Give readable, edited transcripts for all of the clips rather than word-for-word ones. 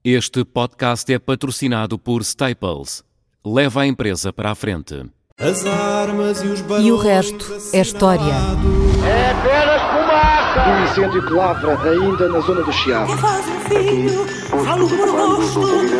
Este podcast é patrocinado por Staples. Leva a empresa para a frente. As armas e os E o resto é história. É apenas fumaça! Um incêndio que lavra ainda na zona do Chiado. Quem faz um filho, falo do meu rosto.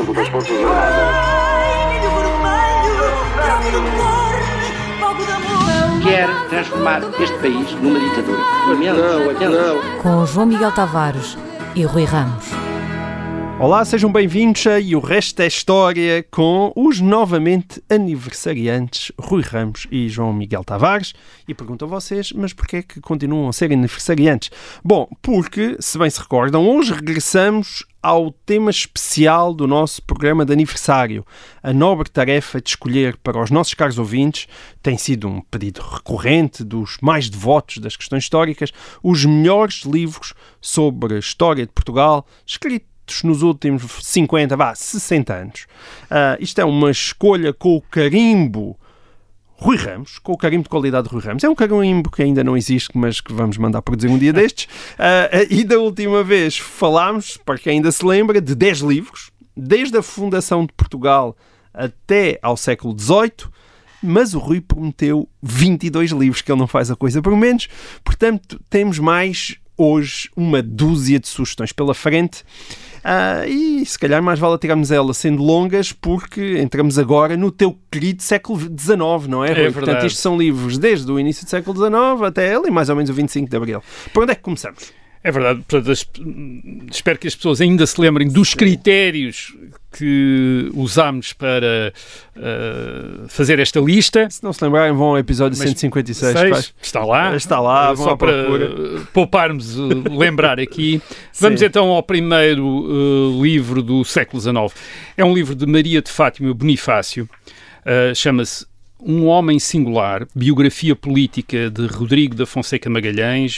Ai, milho vermelho, grave do cor, fogo de amor. Quer transformar este país numa ditadura. Não. Com João Miguel Tavares e Rui Ramos. Olá, sejam bem-vindos a E o Resto é História com os novamente aniversariantes Rui Ramos e João Miguel Tavares. E pergunto a vocês, mas porquê é que continuam a ser aniversariantes? Bom, porque, se bem se recordam, hoje regressamos ao tema especial do nosso programa de aniversário. A nobre tarefa de escolher para os nossos caros ouvintes tem sido um pedido recorrente dos mais devotos das questões históricas, os melhores livros sobre a história de Portugal, escritos nos últimos 60 anos. Isto é uma escolha com o carimbo Rui Ramos, com o carimbo de qualidade de Rui Ramos. É um carimbo que ainda não existe, mas que vamos mandar produzir um dia destes. E da última vez falámos, para quem ainda se lembra, de 10 livros, desde a fundação de Portugal até ao século XVIII, mas o Rui prometeu 22 livros, que ele não faz a coisa por menos. Portanto, temos mais hoje uma dúzia de sugestões pela frente. E se calhar mais vale tirarmos elas sendo longas, porque entramos agora no teu querido século XIX, não é, Rui? Portanto, isto são livros desde o início do século XIX até ali, mais ou menos o 25 de Abril. Por onde é que começamos? É verdade. Portanto, espero que as pessoas ainda se lembrem dos critérios que usámos para fazer esta lista. Se não se lembrarem, vão ao episódio 156. Está lá. Está lá, vão só à procura. Para pouparmos lembrar aqui. Vamos então ao primeiro livro do século XIX. É um livro de Maria de Fátima Bonifácio. Chama-se Um Homem Singular, biografia política de Rodrigo da Fonseca Magalhães,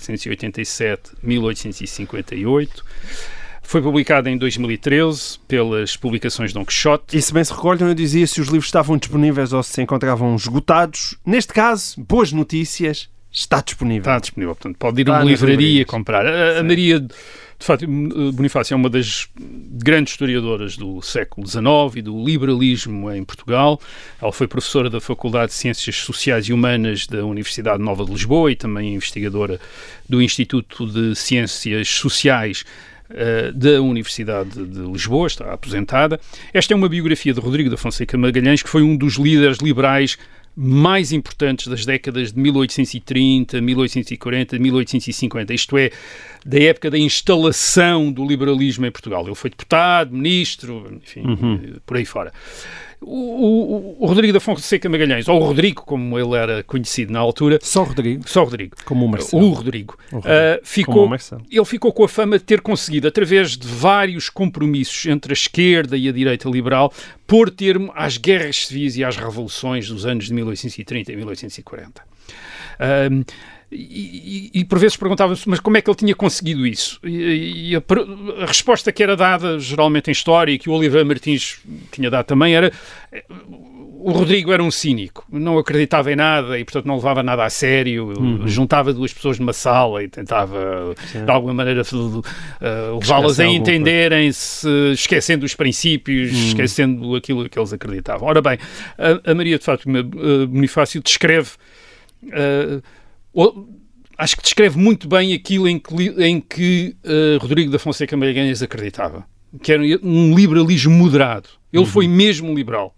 1787-1858. Foi publicado em 2013 pelas publicações Dom Quixote. E se bem se recordam, eu dizia se os livros estavam disponíveis ou se encontravam esgotados. Neste caso, boas notícias, está disponível. Está disponível, portanto pode ir a uma livraria comprar. A Maria de Fátima Bonifácio é uma das grandes historiadoras do século XIX e do liberalismo em Portugal. Ela foi professora da Faculdade de Ciências Sociais e Humanas da Universidade Nova de Lisboa e também investigadora do Instituto de Ciências Sociais da Universidade de Lisboa, está aposentada. Esta é uma biografia de Rodrigo da Fonseca Magalhães, que foi um dos líderes liberais mais importantes das décadas de 1830, 1840, 1850, isto é, da época da instalação do liberalismo em Portugal. Ele foi deputado, ministro, enfim, por aí fora. O Rodrigo da Fonseca Magalhães, ou o Rodrigo, como ele era conhecido na altura... Só Rodrigo? Só Rodrigo. Como o Marcelo. O Rodrigo. Ele ficou com a fama de ter conseguido, através de vários compromissos entre a esquerda e a direita liberal, pôr termo às guerras civis e às revoluções dos anos de 1830 e 1840. E por vezes perguntava-se, mas como é que ele tinha conseguido isso? E a resposta que era dada, geralmente em história, e que o Oliveira Martins tinha dado também, era: o Rodrigo era um cínico, não acreditava em nada e, portanto, não levava nada a sério, juntava duas pessoas numa sala e tentava, de alguma maneira, levá-las a entenderem-se, esquecendo os princípios, esquecendo aquilo que eles acreditavam. Ora bem, a Maria de Fátima Bonifácio descreve... acho que descreve muito bem aquilo em que Rodrigo da Fonseca Magalhães acreditava, que era um liberalismo moderado. Ele foi mesmo liberal.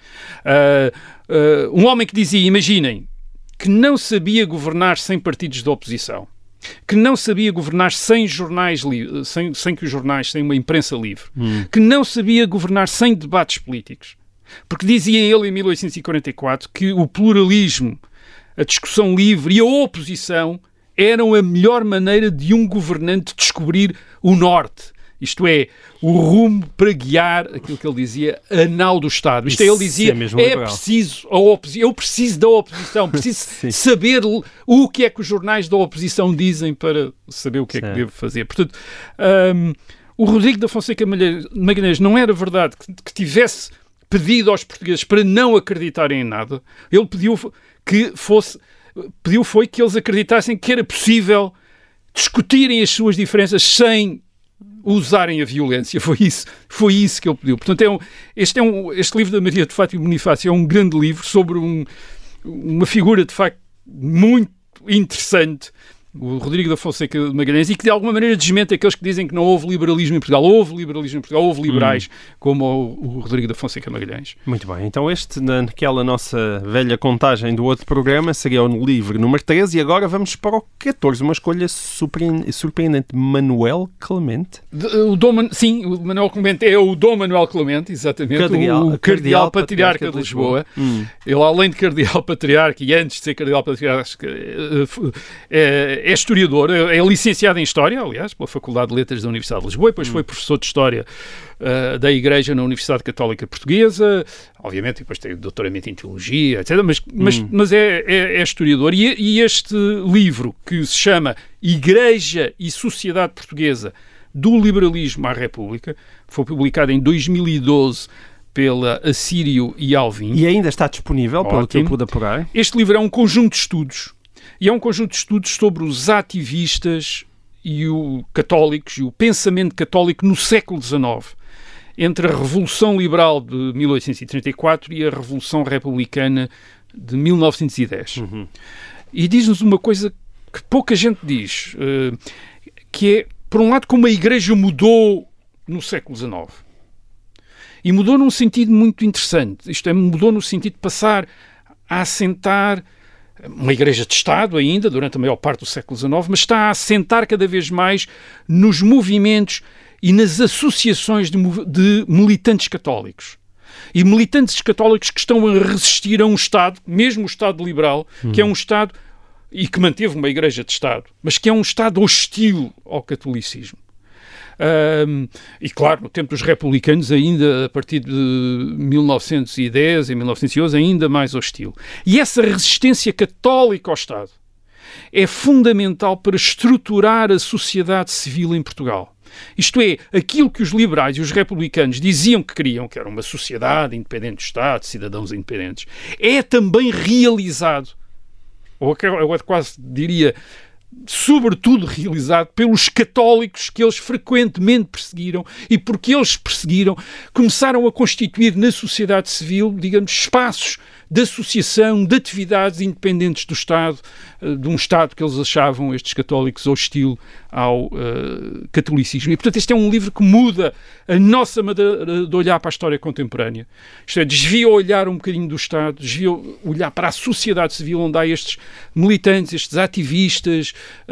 Um homem que dizia, imaginem, que não sabia governar sem partidos de oposição, que não sabia governar sem jornais sem que os jornais, sem uma imprensa livre, que não sabia governar sem debates políticos, porque dizia ele em 1844 que o pluralismo, a discussão livre e a oposição eram a melhor maneira de um governante descobrir o norte. Isto é, o rumo para guiar aquilo que ele dizia, a nau do Estado. Isto é, ele dizia, preciso a oposição, eu preciso da oposição, preciso saber o que é que os jornais da oposição dizem para saber o que é que devo fazer. Portanto, o Rodrigo da Fonseca Magalhães não era verdade que tivesse pedido aos portugueses para não acreditarem em nada. Ele pediu foi que eles acreditassem que era possível discutirem as suas diferenças sem usarem a violência. Foi isso que ele pediu. Portanto, este livro da Maria de Fátima Bonifácio é um grande livro sobre uma figura, de facto, muito interessante, o Rodrigo da Fonseca de Magalhães, e que de alguma maneira desmente aqueles que dizem que não houve liberalismo em Portugal. Houve liberalismo em Portugal, houve liberais como o Rodrigo da Fonseca Magalhães. Muito bem, então naquela nossa velha contagem do outro programa, seria o livro número 13, e agora vamos para o 14, uma escolha surpreendente. Manuel Clemente. Sim, o Manuel Clemente é o Dom Manuel Clemente, exatamente, o Cardeal Patriarca de Lisboa. Ele, além de Cardeal Patriarca, e antes de ser Cardeal Patriarca, é historiador, é licenciado em História, aliás, pela Faculdade de Letras da Universidade de Lisboa, e depois foi professor de História da Igreja na Universidade Católica Portuguesa, obviamente, depois tem doutoramento em Teologia, etc., mas é historiador. E este livro, que se chama Igreja e Sociedade Portuguesa, do Liberalismo à República, foi publicado em 2012 pela Assírio e Alvim. E ainda está disponível, pelo que eu pude apurar. Este livro é um conjunto de estudos, e é um conjunto de estudos sobre os ativistas e católicos e o pensamento católico no século XIX, entre a Revolução Liberal de 1834 e a Revolução Republicana de 1910. E diz-nos uma coisa que pouca gente diz, que é, por um lado, como a Igreja mudou no século XIX. E mudou num sentido muito interessante. Isto é, mudou no sentido de passar a assentar uma Igreja de Estado ainda, durante a maior parte do século XIX, mas está a assentar cada vez mais nos movimentos e nas associações de militantes católicos. E militantes católicos que estão a resistir a um Estado, mesmo o Estado liberal, que é um Estado, e que manteve uma Igreja de Estado, mas que é um Estado hostil ao catolicismo. E claro, no tempo dos republicanos, ainda a partir de 1910 e 1911, ainda mais hostil. E essa resistência católica ao Estado é fundamental para estruturar a sociedade civil em Portugal. Isto é, aquilo que os liberais e os republicanos diziam que queriam, que era uma sociedade independente do Estado, cidadãos independentes, é também realizado, ou eu quase diria, sobretudo realizado pelos católicos que eles frequentemente perseguiram, e porque eles perseguiram, começaram a constituir na sociedade civil, digamos, espaços de associação, de atividades independentes do Estado, de um Estado que eles achavam, estes católicos, hostil ao catolicismo. E, portanto, este é um livro que muda a nossa maneira de olhar para a história contemporânea. Isto é, desvia o olhar um bocadinho do Estado, desvia o olhar para a sociedade civil, onde há estes militantes, estes ativistas,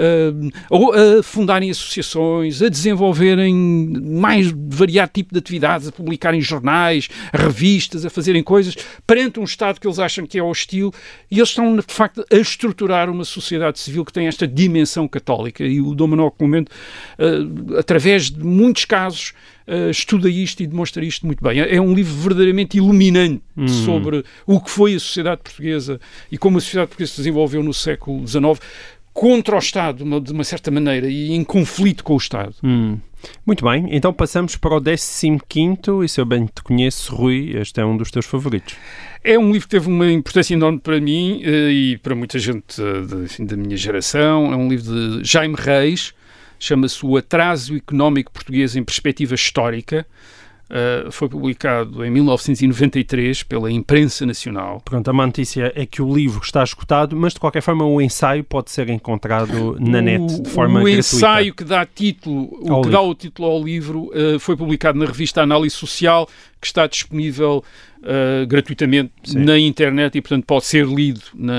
a fundarem associações, a desenvolverem mais variado tipo de atividades, a publicarem jornais, revistas, a fazerem coisas perante um Estado que eles acham que é hostil, e eles estão, de facto, a estruturar uma sociedade civil que tem esta dimensão católica. E o Dom Manuel Clemente, através de muitos casos, estuda isto e demonstra isto muito bem. É um livro verdadeiramente iluminante sobre o que foi a sociedade portuguesa e como a sociedade portuguesa se desenvolveu no século XIX, contra o Estado, de uma certa maneira, e em conflito com o Estado. Muito bem, então passamos para o 15º, e se eu bem te conheço, Rui, este é um dos teus favoritos. É um livro que teve uma importância enorme para mim e para muita gente da minha geração. É um livro de Jaime Reis, chama-se O Atraso Económico Português em Perspectiva Histórica. Foi publicado em 1993 pela Imprensa Nacional. Pronto, a má notícia é que o livro está esgotado, mas de qualquer forma o ensaio pode ser encontrado na net de forma gratuita. O ensaio que dá o título ao livro foi publicado na revista Análise Social, que está disponível gratuitamente na internet e, portanto, pode ser lido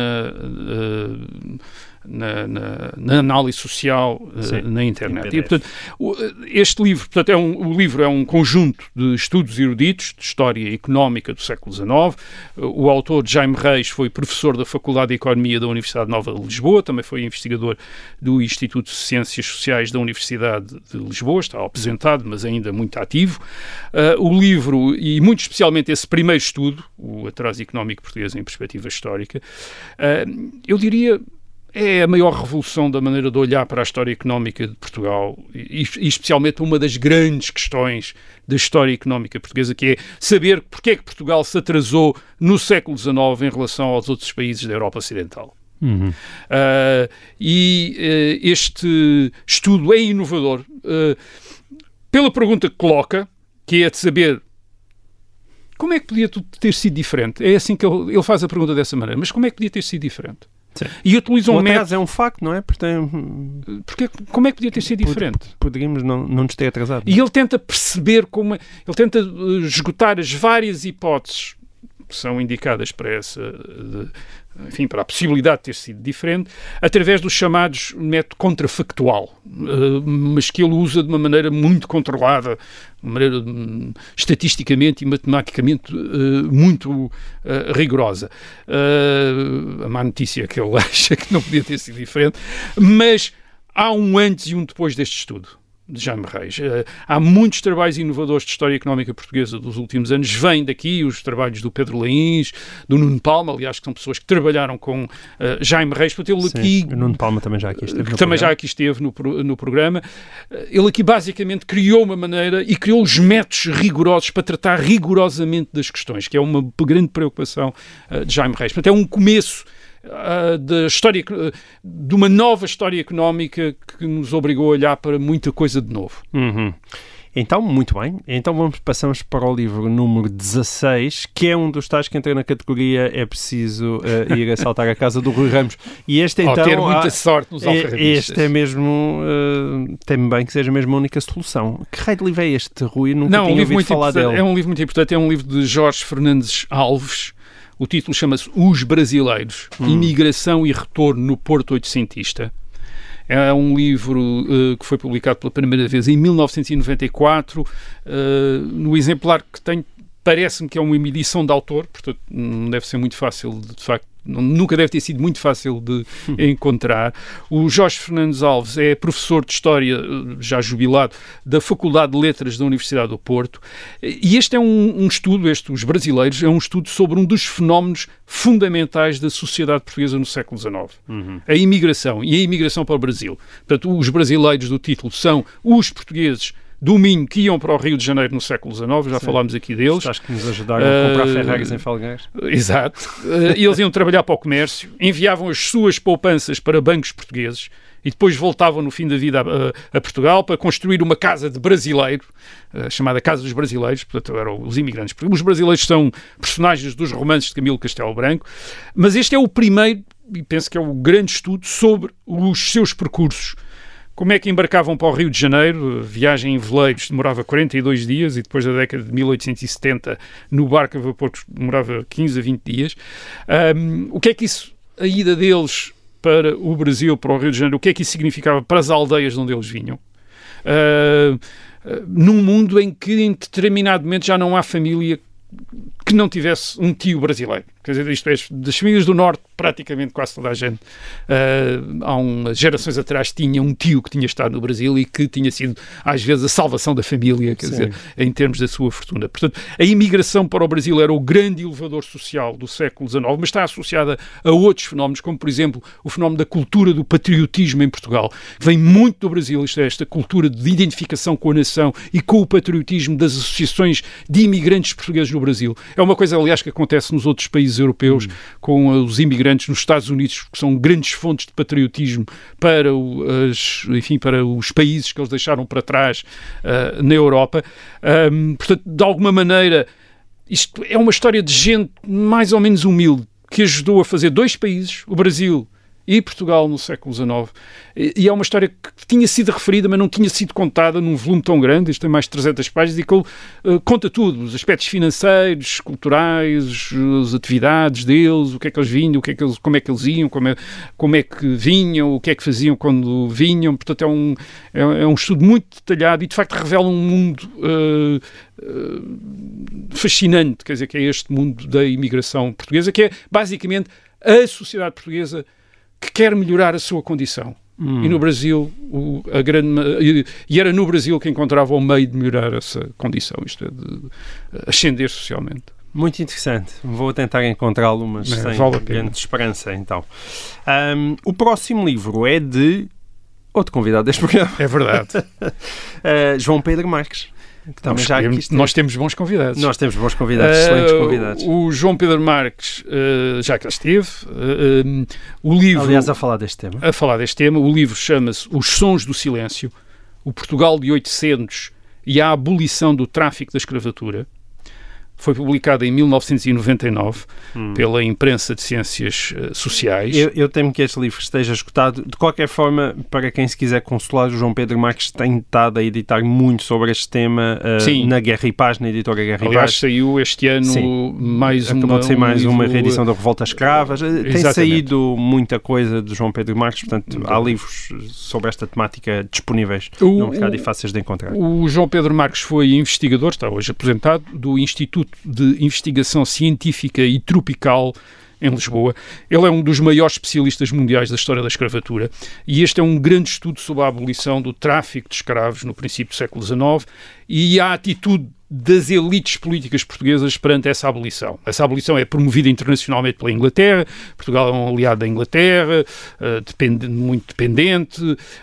na análise social na internet. E, portanto, este livro, portanto, o livro é um conjunto de estudos eruditos de história económica do século XIX. O autor, Jaime Reis, foi professor da Faculdade de Economia da Universidade Nova de Lisboa, também foi investigador do Instituto de Ciências Sociais da Universidade de Lisboa, está aposentado, mas ainda muito ativo. O livro, e muito especialmente esse primeiro estudo, O Atraso Económico Português em Perspectiva Histórica, eu diria, é a maior revolução da maneira de olhar para a história económica de Portugal e especialmente uma das grandes questões da história económica portuguesa, que é saber porque é que Portugal se atrasou no século XIX em relação aos outros países da Europa Ocidental. Este estudo é inovador. pela pergunta que coloca, que é de saber como é que podia tudo ter sido diferente. É assim que ele faz a pergunta dessa maneira. Mas como é que podia ter sido diferente? Sim. E utiliza um método... é um facto, não é? Porque como é que podia ter sido diferente? Poderíamos não nos ter atrasado. E ele tenta perceber como... Ele tenta esgotar as várias hipóteses que são indicadas para essa... enfim, para a possibilidade de ter sido diferente, através dos chamados método contrafactual, mas que ele usa de uma maneira muito controlada, de uma maneira estatisticamente e matematicamente muito rigorosa. A má notícia é que ele acha que não podia ter sido diferente, mas há um antes e um depois deste estudo de Jaime Reis. Há muitos trabalhos inovadores de história económica portuguesa dos últimos anos. Vêm daqui os trabalhos do Pedro Laíns, do Nuno Palma, aliás, que são pessoas que trabalharam com Jaime Reis. Portanto, ele aqui... o Nuno Palma também já aqui esteve no programa. Ele aqui basicamente criou uma maneira e criou os métodos rigorosos para tratar rigorosamente das questões, que é uma grande preocupação de Jaime Reis. Portanto, é um começo da história, de uma nova história económica que nos obrigou a olhar para muita coisa de novo. Uhum. Então, muito bem. Então passamos para o livro número 16, que é um dos tais que entra na categoria é preciso ir assaltar a casa do Rui Ramos. E este então... ter muita sorte nos alfarrabistas. Este é mesmo... teme bem que seja mesmo a única solução. Que raio de livro é este, Rui? Nunca tinha ouvido falar dele. É um livro muito importante. É um livro de Jorge Fernandes Alves. O título chama-se Os Brasileiros, Imigração e Retorno no Porto Oitocentista. É um livro que foi publicado pela primeira vez em 1994. No exemplar que tenho, parece-me que é uma edição de autor, portanto não deve ser muito fácil, de facto, nunca deve ter sido muito fácil de encontrar. O Jorge Fernandes Alves é professor de História, já jubilado, da Faculdade de Letras da Universidade do Porto, e este é um estudo, Os Brasileiros, é um estudo sobre um dos fenómenos fundamentais da sociedade portuguesa no século XIX. A imigração, e a imigração para o Brasil. Portanto, os brasileiros do título são os portugueses do Minho que iam para o Rio de Janeiro no século XIX, já falámos aqui deles. Acho que nos ajudaram a comprar Ferraris em Felgueiras. Exato. Eles iam trabalhar para o comércio, enviavam as suas poupanças para bancos portugueses e depois voltavam no fim da vida a Portugal para construir uma casa de brasileiro, chamada Casa dos Brasileiros, portanto eram os imigrantes. Os brasileiros são personagens dos romances de Camilo Castelo Branco, mas este é o primeiro, e penso que é o grande estudo sobre os seus percursos. Como é que embarcavam para o Rio de Janeiro? Viagem em veleiros demorava 42 dias e depois da década de 1870 no barco a vapor demorava 15 a 20 dias. O que é que isso, a ida deles para o Brasil, para o Rio de Janeiro, o que é que isso significava para as aldeias de onde eles vinham? Num mundo em que em determinado momento já não há família que não tivesse um tio brasileiro. Quer dizer, isto é, das famílias do Norte, praticamente quase toda a gente, há umas gerações atrás, tinha um tio que tinha estado no Brasil e que tinha sido, às vezes, a salvação da família, quer dizer, em termos da sua fortuna. Portanto, a imigração para o Brasil era o grande elevador social do século XIX, mas está associada a outros fenómenos, como, por exemplo, o fenómeno da cultura do patriotismo em Portugal, que vem muito do Brasil, isto é, esta cultura de identificação com a nação e com o patriotismo das associações de imigrantes portugueses no Brasil. É uma coisa, aliás, que acontece nos outros países europeus, com os imigrantes nos Estados Unidos, que são grandes fontes de patriotismo para os países que eles deixaram para trás na Europa. Portanto, de alguma maneira, isto é uma história de gente mais ou menos humilde, que ajudou a fazer dois países, o Brasil e Portugal, no século XIX. E é uma história que tinha sido referida, mas não tinha sido contada num volume tão grande. Isto tem mais de 300 páginas e que ele conta tudo. Os aspectos financeiros, culturais, as atividades deles, o que é que eles vinham, como é que eles iam, como é que vinham, o que é que faziam quando vinham. Portanto, é um estudo muito detalhado e, de facto, revela um mundo fascinante, quer dizer, que é este mundo da imigração portuguesa, que é, basicamente, a sociedade portuguesa que quer melhorar a sua condição. E no Brasil, e era no Brasil que encontrava o meio de melhorar essa condição, isto é, de ascender socialmente. Muito interessante. Vou tentar encontrá-lo, mas sem grande esperança, então. O próximo livro é de outro convidado deste programa. É verdade. João Pedro Marques. Nós temos bons convidados. Nós temos bons convidados, excelentes convidados. O João Pedro Marques, já cá esteve. O livro, aliás, a falar deste tema. O livro chama-se Os Sons do Silêncio, o Portugal de 800 e à abolição do tráfico da escravatura. Foi publicado em 1999 pela Imprensa de Ciências Sociais. Eu temo que este livro esteja esgotado. De qualquer forma, para quem se quiser consolar, o João Pedro Marques tem estado a editar muito sobre este tema na Guerra e Paz, na editora Guerra e Paz. Aliás, saiu este ano Acabou de sair mais uma livro... reedição da Revolta Escravas. Exatamente. Tem saído muita coisa do João Pedro Marques, portanto, há livros sobre esta temática disponíveis no mercado e fáceis de encontrar. O João Pedro Marques foi investigador, está hoje aposentado, do Instituto de Investigação Científica e Tropical em Lisboa. Ele é um dos maiores especialistas mundiais da história da escravatura e este é um grande estudo sobre a abolição do tráfico de escravos no princípio do século XIX e a atitude das elites políticas portuguesas perante essa abolição. Essa abolição é promovida internacionalmente pela Inglaterra, Portugal é um aliado da Inglaterra, muito dependente,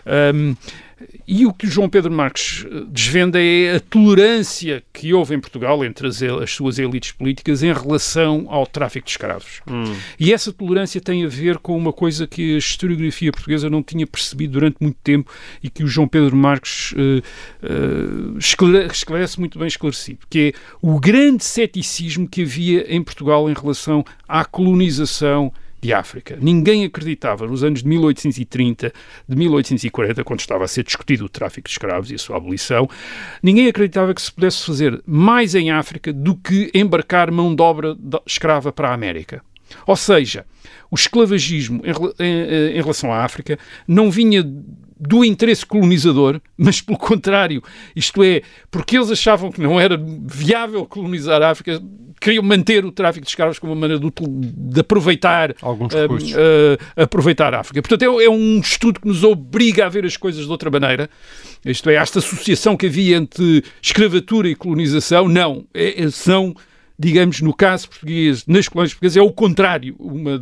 e o que o João Pedro Marques desvenda é a tolerância que houve em Portugal entre as suas elites políticas em relação ao tráfico de escravos. E essa tolerância tem a ver com uma coisa que a historiografia portuguesa não tinha percebido durante muito tempo e que o João Pedro Marques esclarece muito bem esclarecido, que é o grande ceticismo que havia em Portugal em relação à colonização de África. Ninguém acreditava nos anos de 1830, de 1840, quando estava a ser discutido o tráfico de escravos e a sua abolição, ninguém acreditava que se pudesse fazer mais em África do que embarcar mão de obra escrava para a América. Ou seja, o esclavagismo em relação à África não vinha do interesse colonizador, mas pelo contrário, isto é, porque eles achavam que não era viável colonizar a África, queriam manter o tráfico de escravos como uma maneira de aproveitar alguns recursos. Aproveitar a África. Portanto, é um estudo que nos obriga a ver as coisas de outra maneira. Isto é, esta associação que havia entre escravatura e colonização, não, são... Digamos, no caso português, nas colónias portuguesas, é o contrário.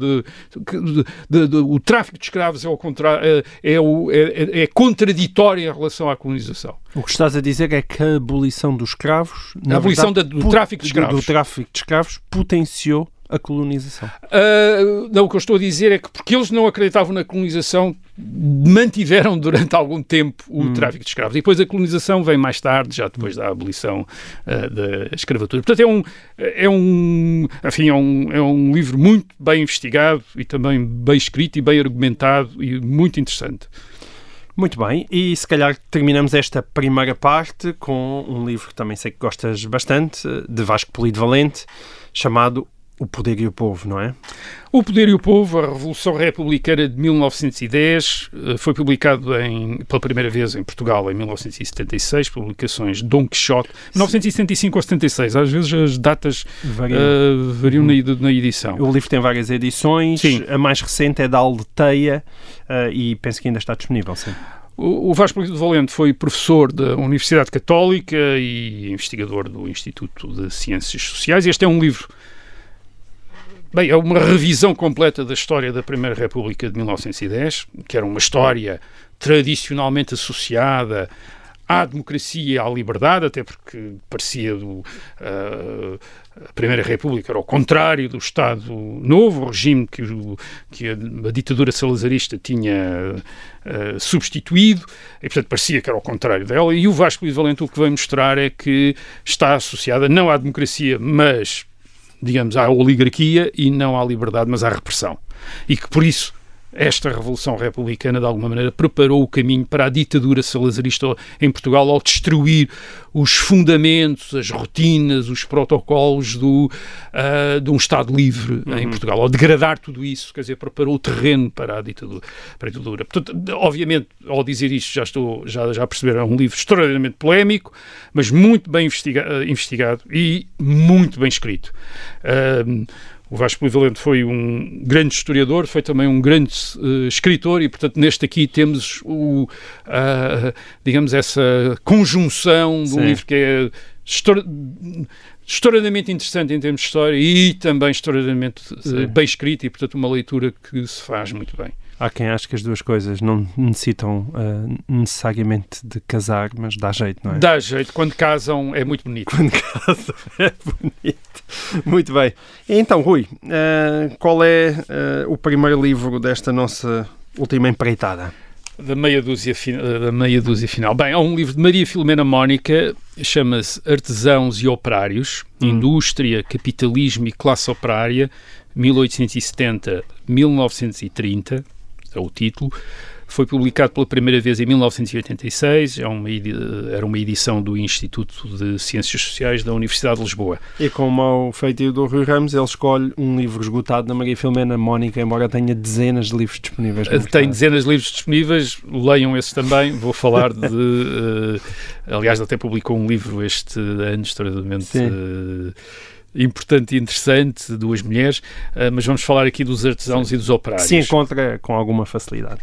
O tráfico de escravos é o contrário, é contraditório em relação à colonização. O que estás a dizer é que a abolição dos escravos... A abolição do tráfico de escravos. Do tráfico de escravos potenciou a colonização. Não, o que eu estou a dizer é que porque eles não acreditavam na colonização, mantiveram durante algum tempo o tráfico de escravos. E depois a colonização vem mais tarde, já depois da abolição da escravatura. Portanto, é um livro muito bem investigado e também bem escrito e bem argumentado e muito interessante. Muito bem, e se calhar terminamos esta primeira parte com um livro que também sei que gostas bastante, de Vasco Polido Valente, chamado O Poder e o Povo, não é? O Poder e o Povo, a Revolução Republicana de 1910, foi publicado pela primeira vez em Portugal em 1976, publicações Dom Quixote, 1975 ou 76, às vezes as datas variam na edição. O livro tem várias edições, sim. A mais recente é da Aldeia e penso que ainda está disponível, sim. O Vasco Polido Valente foi professor da Universidade Católica e investigador do Instituto de Ciências Sociais. Este é um livro... Bem, é uma revisão completa da história da Primeira República de 1910, que era uma história tradicionalmente associada à democracia e à liberdade, até porque parecia a Primeira República era o contrário do Estado Novo, o regime que a ditadura salazarista tinha substituído, e portanto parecia que era o contrário dela, e o Vasco Polido Valente o que vem mostrar é que está associada não à democracia, mas digamos, à oligarquia e não à liberdade, mas à repressão. E que, por isso, esta Revolução Republicana, de alguma maneira, preparou o caminho para a ditadura salazarista em Portugal ao destruir os fundamentos, as rotinas, os protocolos de um Estado livre em Portugal. Ao degradar tudo isso, quer dizer, preparou o terreno para a ditadura. Portanto, obviamente, ao dizer isto, já perceberam, é um livro extraordinariamente polémico, mas muito bem investigado e muito bem escrito. O Vasco Polido Valente foi um grande historiador, foi também um grande escritor e, portanto, neste aqui temos digamos, essa conjunção de um livro que é extraordinariamente interessante em termos de história e também extraordinariamente bem escrito e, portanto, uma leitura que se faz muito bem. Há quem ache que as duas coisas não necessitam necessariamente de casar, mas dá jeito, não é? Dá jeito. Quando casam é muito bonito. Quando casam é bonito. Muito bem. Então, Rui, qual é o primeiro livro desta nossa última empreitada? Da meia dúzia final. Bem, há um livro de Maria Filomena Mónica, chama-se Artesãos e Operários, Indústria, Capitalismo e Classe Operária, 1870-1930, é o título. Foi publicado pela primeira vez em 1986, era uma edição do Instituto de Ciências Sociais da Universidade de Lisboa. E como ao feitio do Rui Ramos, ele escolhe um livro esgotado da Maria Filomena Mónica, embora tenha dezenas de livros disponíveis. Tem dezenas de livros disponíveis, leiam esse também. Vou falar de... aliás, até publicou um livro este ano, extraordinariamente... importante e interessante, duas mulheres, mas vamos falar aqui dos artesãos e dos operários. Se encontra com alguma facilidade.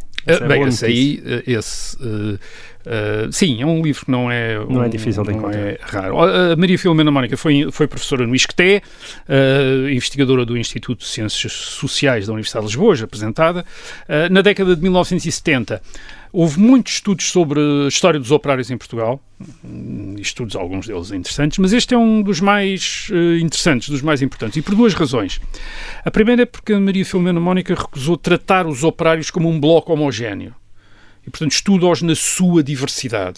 Sim, é um livro que não é difícil de encontrar. É raro. A Maria Filomena Mónica foi professora no ISCTE, investigadora do Instituto de Ciências Sociais da Universidade de Lisboa, já apresentada. Na década de 1970 houve muitos estudos sobre a história dos operários em Portugal, estudos, alguns deles interessantes, mas este é um dos mais interessantes, dos mais importantes, e por duas razões. A primeira é porque a Maria Filomena Mónica recusou tratar os operários como um bloco homogéneo. E, portanto, estuda-os na sua diversidade.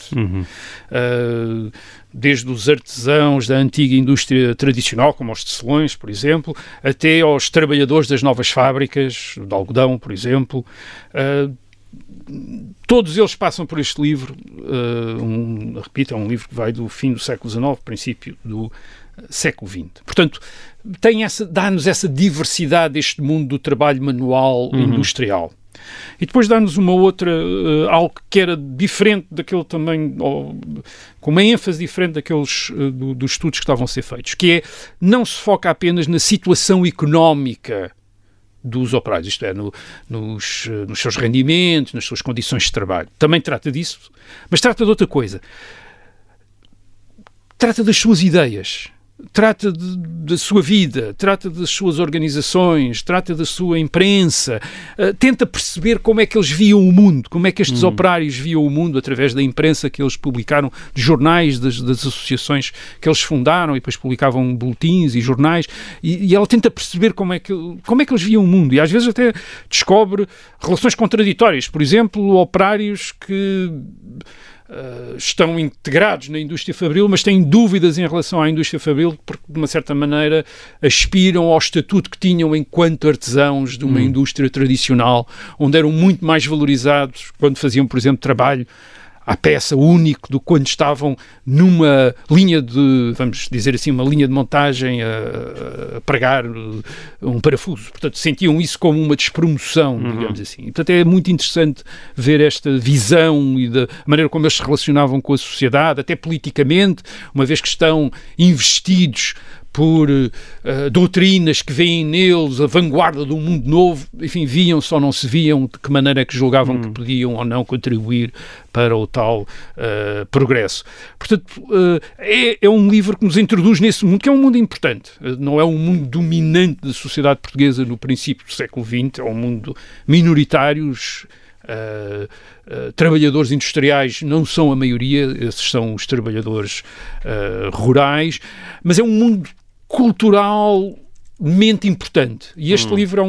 Desde os artesãos da antiga indústria tradicional, como os tecelões, por exemplo, até aos trabalhadores das novas fábricas, de algodão, por exemplo. Todos eles passam por este livro. Repito, é um livro que vai do fim do século XIX, princípio do século XX. Portanto, dá-nos essa diversidade deste mundo do trabalho manual industrial. E depois dá-nos uma outra, algo que era diferente daquele também, com uma ênfase diferente daqueles dos estudos que estavam a ser feitos, que é, não se foca apenas na situação económica dos operários, isto é, nos seus rendimentos, nas suas condições de trabalho. Também trata disso, mas trata de outra coisa. Trata das suas ideias, trata da sua vida, trata das suas organizações, trata da sua imprensa, tenta perceber como é que eles viam o mundo, como é que estes operários viam o mundo através da imprensa que eles publicaram, de jornais, das associações que eles fundaram e depois publicavam boletins e jornais, e ela tenta perceber como é que eles viam o mundo, e às vezes até descobre relações contraditórias. Por exemplo, operários que estão integrados na indústria fabril, mas têm dúvidas em relação à indústria fabril porque, de uma certa maneira, aspiram ao estatuto que tinham enquanto artesãos de uma indústria tradicional, onde eram muito mais valorizados quando faziam, por exemplo, trabalho à peça único do que quando estavam numa linha de, vamos dizer assim, uma linha de montagem a pregar um parafuso. Portanto, sentiam isso como uma despromoção, digamos assim. E, portanto, é muito interessante ver esta visão e da maneira como eles se relacionavam com a sociedade, até politicamente, uma vez que estão investidos por doutrinas que veem neles a vanguarda de um mundo novo, enfim, viam-se ou não se viam, de que maneira é que julgavam que podiam ou não contribuir para o tal progresso. Portanto, é um livro que nos introduz nesse mundo, que é um mundo importante. Não é um mundo dominante da sociedade portuguesa no princípio do século XX, é um mundo minoritários. Trabalhadores industriais não são a maioria, esses são os trabalhadores rurais, mas é um mundo culturalmente importante, e este livro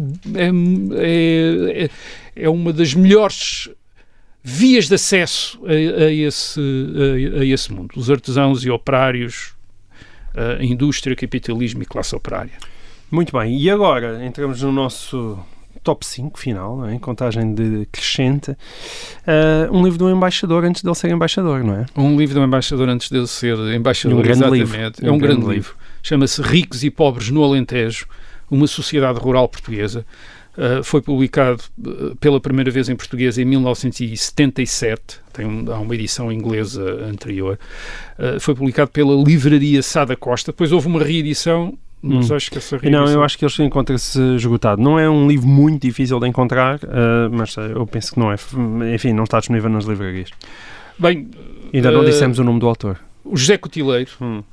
é uma das melhores vias de acesso a esse mundo, os artesãos e operários, a indústria, capitalismo e classe operária. Muito bem, e agora entramos no nosso top 5 final, não é? Contagem decrescente. Um livro do embaixador antes dele ser embaixador, não é? Um livro do embaixador antes dele ser embaixador, exatamente. É um grande livro. Chama-se Ricos e Pobres no Alentejo, uma sociedade rural portuguesa. Foi publicado pela primeira vez em português em 1977, há uma edição inglesa anterior. Foi publicado pela livraria Sá da Costa, depois houve uma reedição, mas acho que essa reedição... Não, eu acho que ele encontra-se esgotado. Não é um livro muito difícil de encontrar, mas eu penso que não é. Enfim, não está disponível nas livrarias. Bem, ainda não dissemos o nome do autor. O José Cotileiro.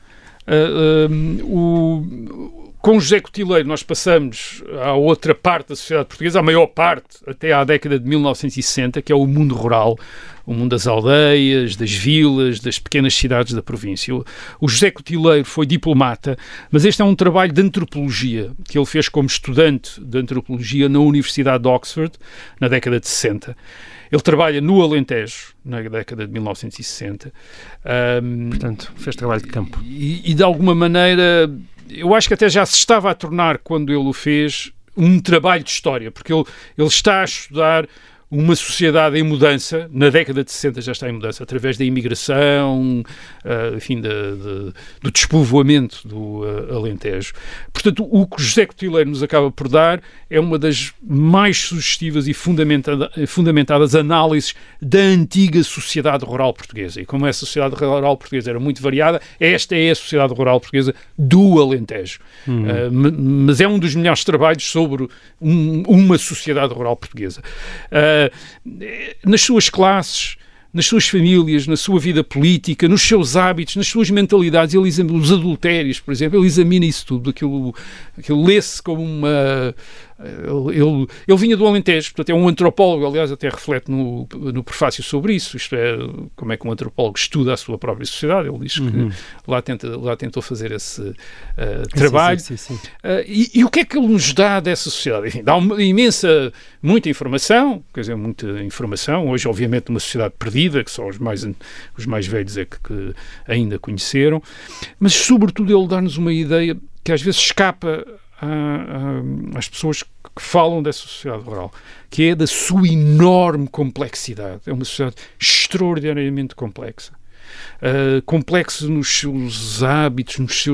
Com o José Cotileiro nós passamos à outra parte da sociedade portuguesa, a maior parte, até à década de 1960, que é o mundo rural, o mundo das aldeias, das vilas, das pequenas cidades da província. O José Cotileiro foi diplomata, mas este é um trabalho de antropologia que ele fez como estudante de antropologia na Universidade de Oxford, na década de 60. Ele trabalha no Alentejo, na década de 1960. Portanto, fez trabalho de campo. E de alguma maneira, eu acho que até já se estava a tornar, quando ele o fez, um trabalho de história, porque ele está a estudar uma sociedade em mudança, na década de 60 já está em mudança, através da imigração, enfim, do despovoamento do Alentejo. Portanto, o que o José Cotileiro nos acaba por dar é uma das mais sugestivas e fundamentadas análises da antiga sociedade rural portuguesa. E como a sociedade rural portuguesa era muito variada, esta é a sociedade rural portuguesa do Alentejo. Mas é um dos melhores trabalhos sobre uma sociedade rural portuguesa. Nas suas classes, nas suas famílias, na sua vida política, nos seus hábitos, nas suas mentalidades, ele examina os adultérios, por exemplo, ele examina isso tudo, aquilo lê-se como uma... Ele vinha do Alentejo, portanto é um antropólogo, aliás até reflete no prefácio sobre isso, isto é, como é que um antropólogo estuda a sua própria sociedade. Ele diz que lá tentou fazer esse trabalho. Sim. E o que é que ele nos dá dessa sociedade? Enfim, dá muita informação, quer dizer, muita informação, hoje obviamente numa sociedade perdida, que só os mais velhos é que ainda conheceram, mas sobretudo ele dá-nos uma ideia que às vezes escapa às pessoas que falam dessa sociedade rural, que é da sua enorme complexidade. É uma sociedade extraordinariamente complexa. Complexa nos seus hábitos,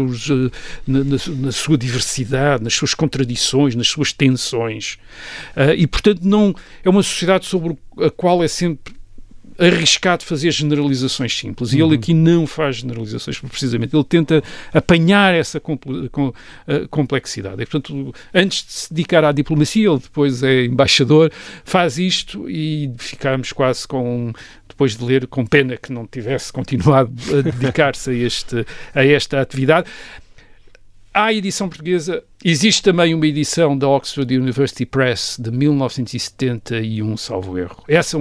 na sua diversidade, nas suas contradições, nas suas tensões. E, portanto, não é uma sociedade sobre a qual é sempre arriscado fazer generalizações simples. E ele aqui não faz generalizações, precisamente. Ele tenta apanhar essa complexidade. E, portanto, antes de se dedicar à diplomacia, ele depois é embaixador, faz isto e ficámos quase depois de ler, com pena que não tivesse continuado a dedicar-se a esta atividade. À edição portuguesa, existe também uma edição da Oxford University Press de 1971, salvo erro. Essa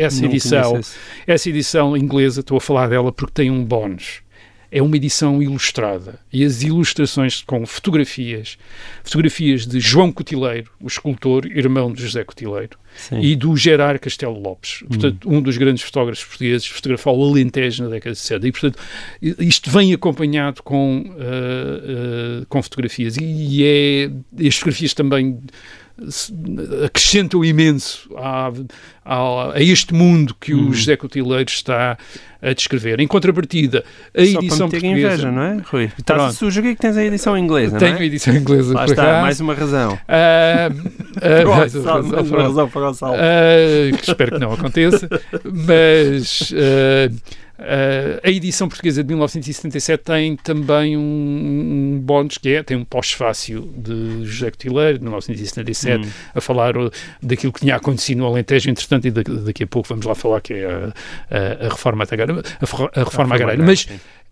edição inglesa, estou a falar dela porque tem um bónus. É uma edição ilustrada. E as ilustrações com fotografias de João Cotileiro, o escultor, irmão de José Cotileiro, e do Gerard Castelo Lopes, portanto, um dos grandes fotógrafos portugueses, fotografou o Alentejo na década de 60. E, portanto, isto vem acompanhado com fotografias. E as fotografias também acrescentam imenso a este mundo que o José Cotileiro está a descrever. Em contrapartida, a edição portuguesa... Só para meter inveja, não é, Rui? Estás a sugerir que tens a edição inglesa, não é? Tenho a edição inglesa. Lá está, mais uma razão. Mais uma razão para o salto. Espero que não aconteça, mas... a edição portuguesa de 1977 tem também um bónus, tem um pós-fácio de José Cotileiro, de 1977, a falar daquilo que tinha acontecido no Alentejo, entretanto, e daqui a pouco vamos lá falar, que é a reforma agrária. Mas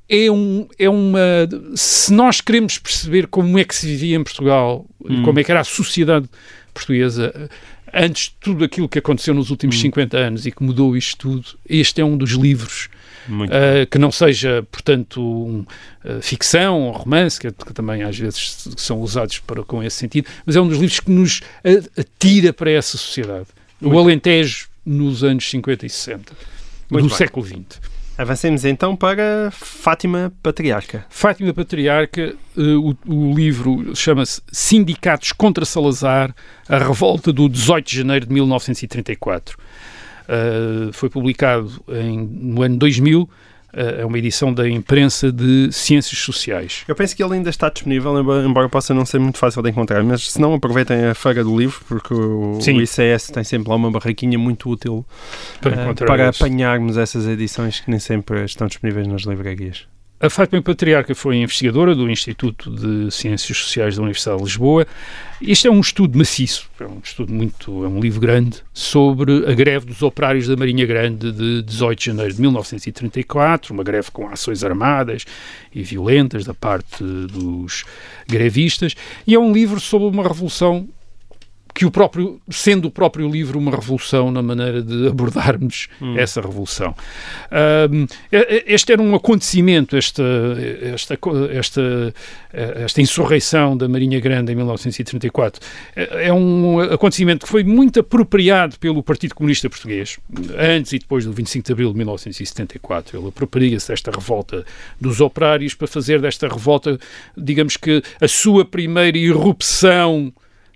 se nós queremos perceber como é que se vivia em Portugal, como é que era a sociedade portuguesa, antes de tudo aquilo que aconteceu nos últimos 50 anos e que mudou isto tudo, este é um dos livros que não seja, portanto, ficção ou romance, que também às vezes são usados com esse sentido, mas é um dos livros que nos atira para essa sociedade. O Alentejo nos anos 50 e 60, do século XX. Avancemos então para Fátima Patriarca. Fátima Patriarca, o livro chama-se Sindicatos contra Salazar, a revolta do 18 de janeiro de 1934. Foi publicado no ano 2000, é uma edição da imprensa de Ciências Sociais. Eu penso que ele ainda está disponível, embora possa não ser muito fácil de encontrar, mas se não, aproveitem a Feira do Livro, porque o ICS tem sempre lá uma barraquinha muito útil para apanharmos essas edições que nem sempre estão disponíveis nas livrarias. A Fátima Patriarca foi investigadora do Instituto de Ciências Sociais da Universidade de Lisboa. Este é um estudo maciço, é um livro grande sobre a greve dos operários da Marinha Grande de 18 de janeiro de 1934, uma greve com ações armadas e violentas da parte dos grevistas, e é um livro sobre uma revolução sendo o próprio livro uma revolução na maneira de abordarmos essa revolução. Este era um acontecimento, esta insurreição da Marinha Grande em 1934, é um acontecimento que foi muito apropriado pelo Partido Comunista Português, antes e depois do 25 de Abril de 1974. Ele apropria-se desta revolta dos operários para fazer desta revolta, digamos que, a sua primeira irrupção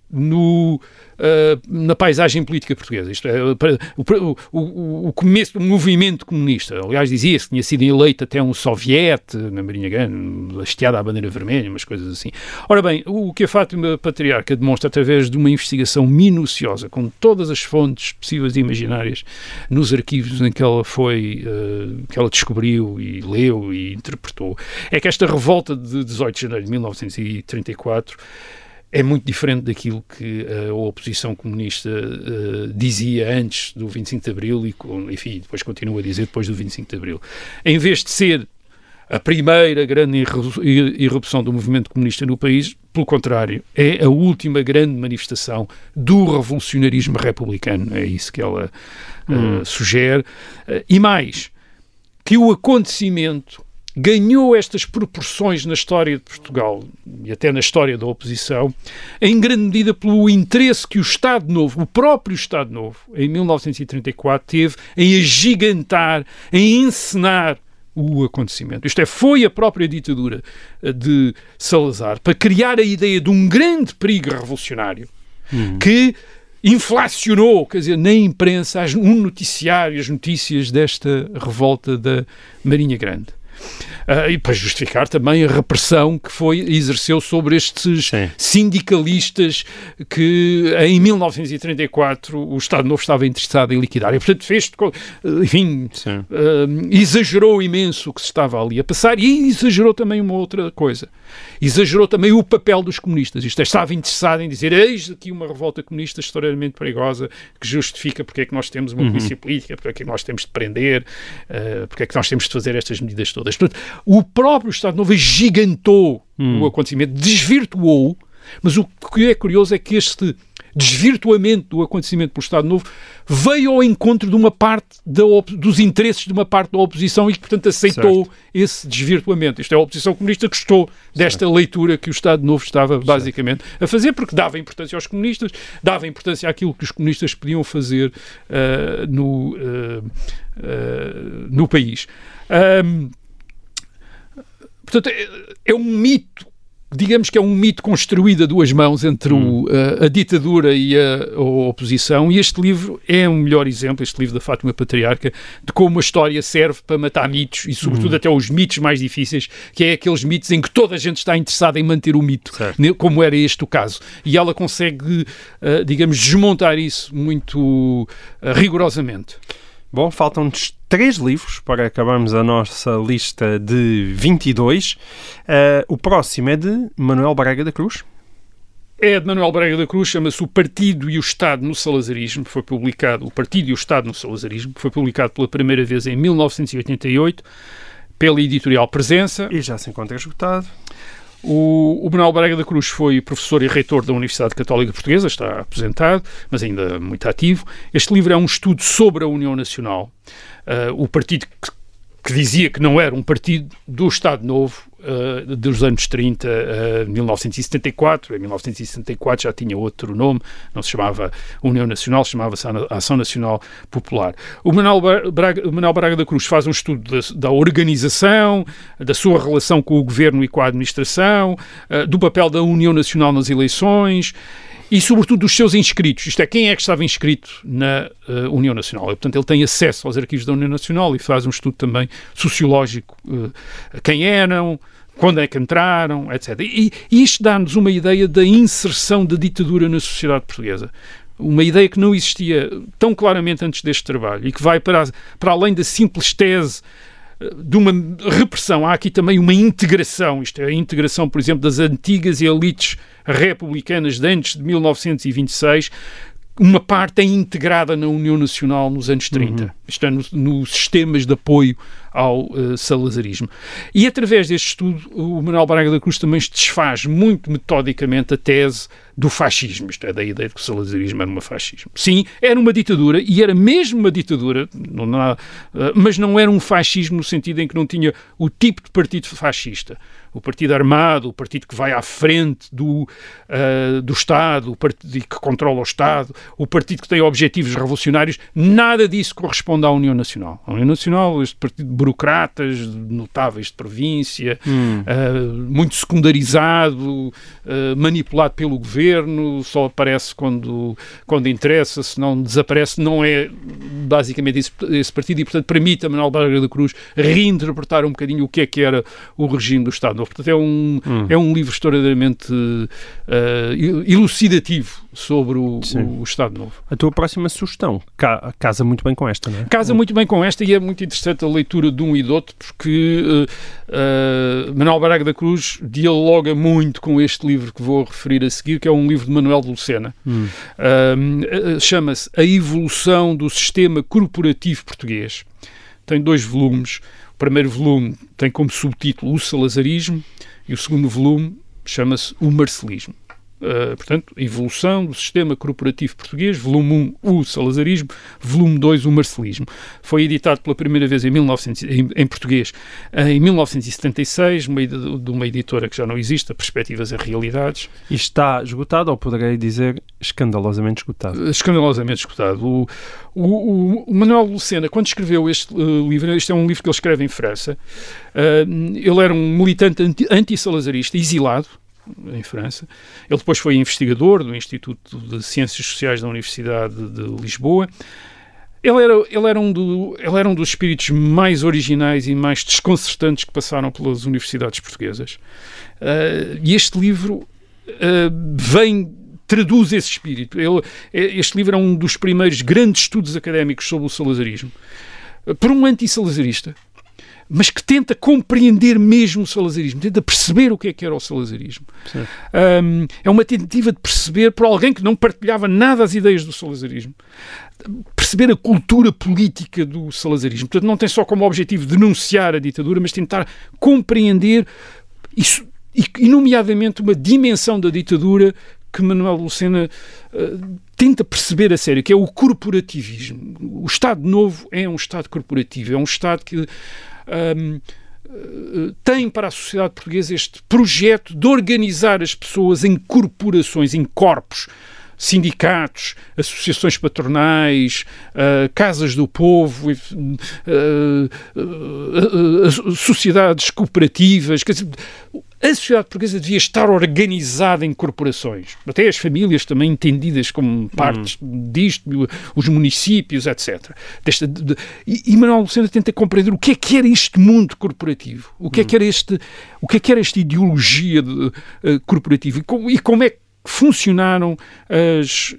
na paisagem política portuguesa. Isto é, o começo do movimento comunista. Aliás, dizia-se que tinha sido eleito até um soviete na Marinha Grande, hasteada à bandeira vermelha, umas coisas assim. Ora bem, o que a Fátima Patriarca demonstra através de uma investigação minuciosa, com todas as fontes possíveis e imaginárias, nos arquivos em que ela que ela descobriu e leu e interpretou, é que esta revolta de 18 de janeiro de 1934 é muito diferente daquilo que a oposição comunista dizia antes do 25 de Abril e, enfim, depois continua a dizer depois do 25 de Abril. Em vez de ser a primeira grande irrupção do movimento comunista no país, pelo contrário, é a última grande manifestação do revolucionarismo republicano. É isso que ela sugere. E mais, que o acontecimento ganhou estas proporções na história de Portugal e até na história da oposição, em grande medida pelo interesse que o Estado Novo, o próprio Estado Novo, em 1934, teve em agigantar, em encenar o acontecimento. Isto é, foi a própria ditadura de Salazar para criar a ideia de um grande perigo revolucionário que inflacionou, quer dizer, na imprensa, um noticiário, as notícias desta revolta da Marinha Grande. E para justificar também a repressão que exerceu sobre estes sindicalistas que em 1934 o Estado Novo estava interessado em liquidar. E, portanto, exagerou imenso o que se estava ali a passar e exagerou também uma outra coisa. Exagerou também o papel dos comunistas. Isto é, estava interessado em dizer, eis aqui uma revolta comunista extraordinariamente perigosa que justifica porque é que nós temos uma polícia política, porque é que nós temos de prender, porque é que nós temos de fazer estas medidas todas. Portanto, o próprio Estado Novo gigantou o acontecimento, desvirtuou, mas o que é curioso é que este desvirtuamento do acontecimento pelo Estado Novo veio ao encontro de uma parte dos interesses de uma parte da oposição e que, portanto, aceitou esse desvirtuamento. Isto é, a oposição comunista gostou desta leitura que o Estado Novo estava basicamente a fazer, porque dava importância aos comunistas, dava importância àquilo que os comunistas podiam fazer no país. Portanto, é um mito, digamos que é um mito construído a duas mãos entre a ditadura e a oposição, e este livro é um melhor exemplo, este livro da Fátima Patriarca, de como a história serve para matar mitos, e sobretudo até os mitos mais difíceis, que é aqueles mitos em que toda a gente está interessada em manter o mito, como era este o caso. E ela consegue, digamos, desmontar isso muito rigorosamente. Bom, faltam-nos 3 livros para acabarmos a nossa lista de 22. O próximo é de Manuel Braga da Cruz. É de Manuel Braga da Cruz, chama-se O Partido e o Estado no Salazarismo. Foi publicado, O Partido e o Estado no Salazarismo, foi publicado pela primeira vez em 1988 pela editorial Presença. E já se encontra esgotado. O Manuel Braga da Cruz foi professor e reitor da Universidade Católica Portuguesa, está aposentado, mas ainda muito ativo. Este livro é um estudo sobre a União Nacional, o partido que dizia que não era um partido do Estado Novo, dos anos 30 a 1974. Em 1974 já tinha outro nome, não se chamava União Nacional, chamava-se Ação Nacional Popular. O Manuel Braga da Cruz faz um estudo da organização, da sua relação com o governo e com a administração, do papel da União Nacional nas eleições e, sobretudo, dos seus inscritos. Isto é, quem é que estava inscrito na União Nacional. E, portanto, ele tem acesso aos arquivos da União Nacional e faz um estudo também sociológico. Quem eram, quando é que entraram, etc. E isto dá-nos uma ideia da inserção da ditadura na sociedade portuguesa. Uma ideia que não existia tão claramente antes deste trabalho e que vai para além da simples tese de uma repressão. Há aqui também uma integração, isto é, a integração, por exemplo, das antigas elites republicanas de antes de 1926, uma parte é integrada na União Nacional nos anos 30. isto é, nos sistemas de apoio ao salazarismo. E através deste estudo, o Manuel Braga da Cruz também desfaz muito metodicamente a tese do fascismo, isto é, da ideia de que o salazarismo era um fascismo. Sim, era uma ditadura, e era mesmo uma ditadura, mas não era um fascismo no sentido em que não tinha o tipo de partido fascista. O partido armado, o partido que vai à frente do Estado, o partido que controla o Estado, o partido que tem objetivos revolucionários, nada disso corresponde à União Nacional. A União Nacional, este partido de burocratas, notáveis de província, muito secundarizado, manipulado pelo governo, só aparece quando interessa, se não desaparece, não é basicamente esse partido, e portanto permite a Manuel Braga da Cruz reinterpretar um bocadinho o que era o regime do Estado Novo. Portanto, é um livro extraordinariamente elucidativo sobre o Estado Novo. A tua próxima sugestão casa muito bem com esta, não é? Casa muito bem com esta, e é muito interessante a leitura de um e do outro, porque Manuel Braga da Cruz dialoga muito com este livro que vou referir a seguir, que é um livro de Manuel de Lucena. Chama-se A Evolução do Sistema Corporativo Português. Tem 2 volumes. O primeiro volume tem como subtítulo O Salazarismo, e o segundo volume chama-se O Marcelismo. Portanto, a evolução do sistema corporativo português, volume 1, o salazarismo, volume 2, o marcelismo. Foi editado pela primeira vez em português em 1976, de uma editora que já não existe, a Perspectivas e Realidades. E está esgotado, ou poderei dizer escandalosamente esgotado? Escandalosamente esgotado. O Manuel Lucena, quando escreveu este livro, este é um livro que ele escreve em França, ele era um militante anti-salazarista, exilado em França. Ele depois foi investigador do Instituto de Ciências Sociais da Universidade de Lisboa. Ele era um dos espíritos mais originais e mais desconcertantes que passaram pelas universidades portuguesas. E este livro traduz esse espírito. Este livro é um dos primeiros grandes estudos académicos sobre o salazarismo. Por um anti-salazarista, mas que tenta compreender mesmo o salazarismo, tenta perceber o que era o salazarismo. É uma tentativa de perceber, por alguém que não partilhava nada as ideias do salazarismo, perceber a cultura política do salazarismo. Portanto, não tem só como objetivo denunciar a ditadura, mas tentar compreender isso, e nomeadamente uma dimensão da ditadura que Manuel Lucena tenta perceber a sério, que é o corporativismo. O Estado Novo é um Estado corporativo, é um Estado que tem para a sociedade portuguesa este projeto de organizar as pessoas em corporações, em corpos, sindicatos, associações patronais, casas do povo, sociedades cooperativas. Quer dizer, a sociedade portuguesa devia estar organizada em corporações. Até as famílias também entendidas como partes disto, os municípios, etc. E Manuel Lucena tenta compreender o que era este mundo corporativo, o que era esta ideologia corporativa, e como é que funcionaram as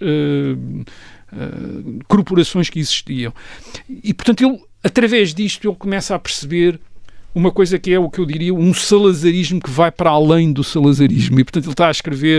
corporações que existiam. E, portanto, ele, através disto, ele começa a perceber uma coisa que é o que eu diria um salazarismo que vai para além do salazarismo. E, portanto, ele está a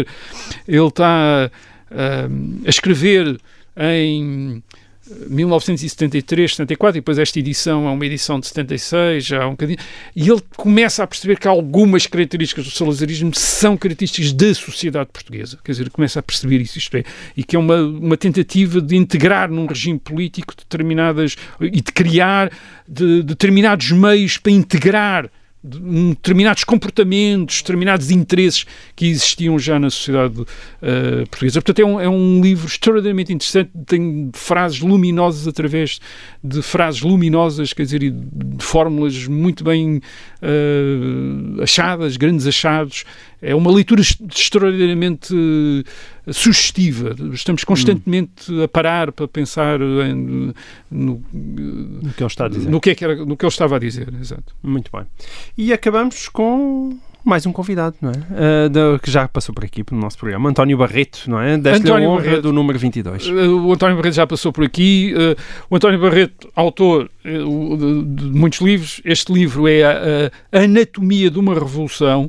escrever em 1973, 74, e depois esta edição é uma edição de 76, já um bocadinho, e ele começa a perceber que algumas características do salazarismo são características da sociedade portuguesa. Quer dizer, começa a perceber isso, isto é, e que é uma tentativa de integrar num regime político determinadas, e de criar determinados meios para integrar determinados comportamentos, determinados interesses que existiam já na sociedade portuguesa. Portanto, é um livro extraordinariamente interessante, tem frases luminosas através de frases luminosas, quer dizer, de fórmulas muito bem achadas, grandes achados. É uma leitura extraordinariamente sugestiva. Estamos constantemente a parar para pensar no que ele está a dizer. No que ele estava a dizer, exato. Muito bem. E acabamos com mais um convidado, não é? Que já passou por aqui, pelo nosso programa. António Barreto, não é? Desta honra Barreto, do número 22. O António Barreto já passou por aqui. O António Barreto, autor de muitos livros. Este livro é a Anatomia de uma Revolução.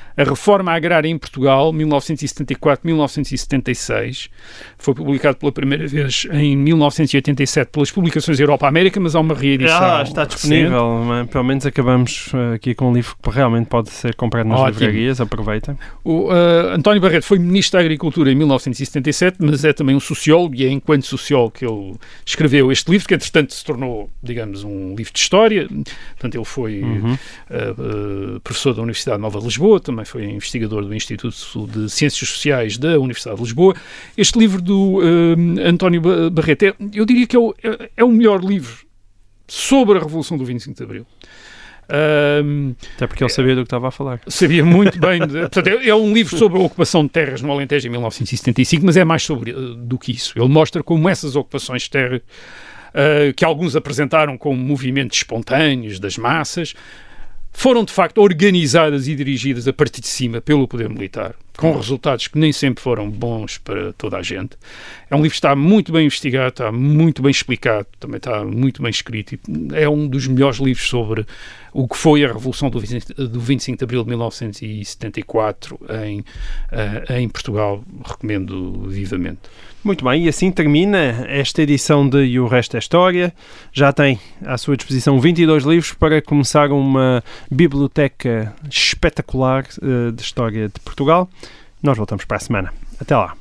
A Reforma Agrária em Portugal, 1974-1976, foi publicado pela primeira vez em 1987 pelas Publicações Europa-América, mas há uma reedição. Está disponível, pelo menos acabamos aqui com um livro que realmente pode ser comprado nas livrarias, aproveita. O António Barreto foi Ministro da Agricultura em 1977, mas é também um sociólogo, e é enquanto sociólogo que ele escreveu este livro, que entretanto se tornou, digamos, um livro de história. Portanto, ele foi professor da Universidade Nova de Lisboa, também foi investigador do Instituto de Ciências Sociais da Universidade de Lisboa. Este livro do António Barreto, eu diria que é o melhor livro sobre a Revolução do 25 de Abril. Até porque ele sabia do que estava a falar. Sabia muito bem. Portanto, é um livro sobre a ocupação de terras no Alentejo em 1975, mas é mais do que isso. Ele mostra como essas ocupações de terra, que alguns apresentaram como movimentos espontâneos das massas, foram de facto organizadas e dirigidas a partir de cima pelo poder militar, com resultados que nem sempre foram bons para toda a gente. É um livro que está muito bem investigado, está muito bem explicado, também está muito bem escrito, e é um dos melhores livros sobre o que foi a Revolução do 25 de Abril de 1974 em Portugal. Recomendo vivamente. Muito bem, e assim termina esta edição de E o Resto é História. Já tem à sua disposição 22 livros para começar uma biblioteca espetacular de história de Portugal. Nós voltamos para a semana. Até lá.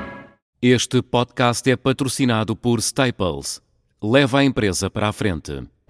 Este podcast é patrocinado por Staples. Leva a empresa para a frente.